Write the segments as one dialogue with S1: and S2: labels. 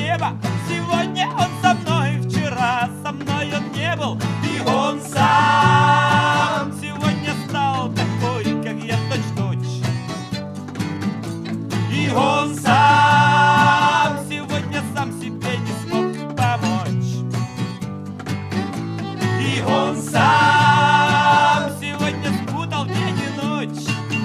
S1: неба. Сегодня он со мной, вчера со мной он не был. И он сам сегодня стал такой, как я, точь-в-точь. И он сам сегодня сам себе не смог помочь. И он сам сегодня спутал день и ночь.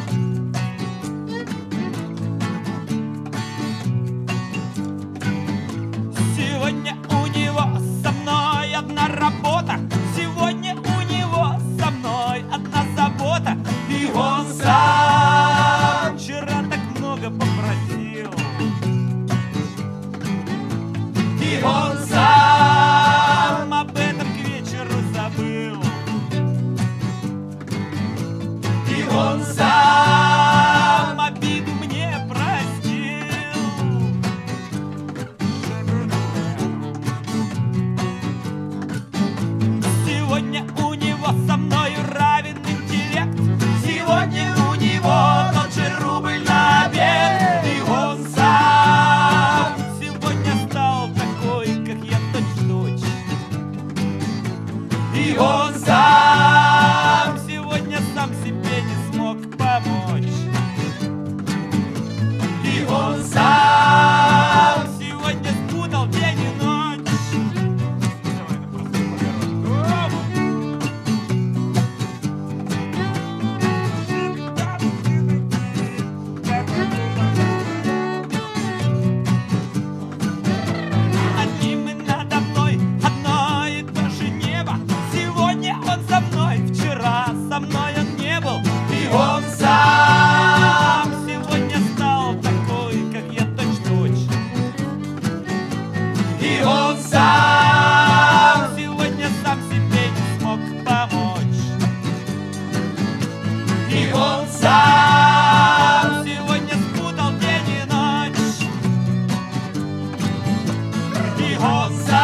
S1: Сегодня у него со мной одна работа. Сегодня у него со мной одна забота. И он сам вчера так много попросил. И он сам об этом к вечеру забыл. И он сам обиду мне простил. Сегодня у него со мною равен интеллект. Сегодня у него тот же рубль на обед. И он сам сегодня стал такой, как я, точь-в-точь. И он сам сегодня сам себе не смог помочь. И он сам сегодня спутал день и ночь. Над ним и надо мной одно и то же небо. Сегодня он со мной, вчера со мной он не был. И он сам сегодня стал такой, как я, точь-в-точь. И он сам сегодня сам себе не смог помочь. И он сам сегодня спутал день и ночь. И он сам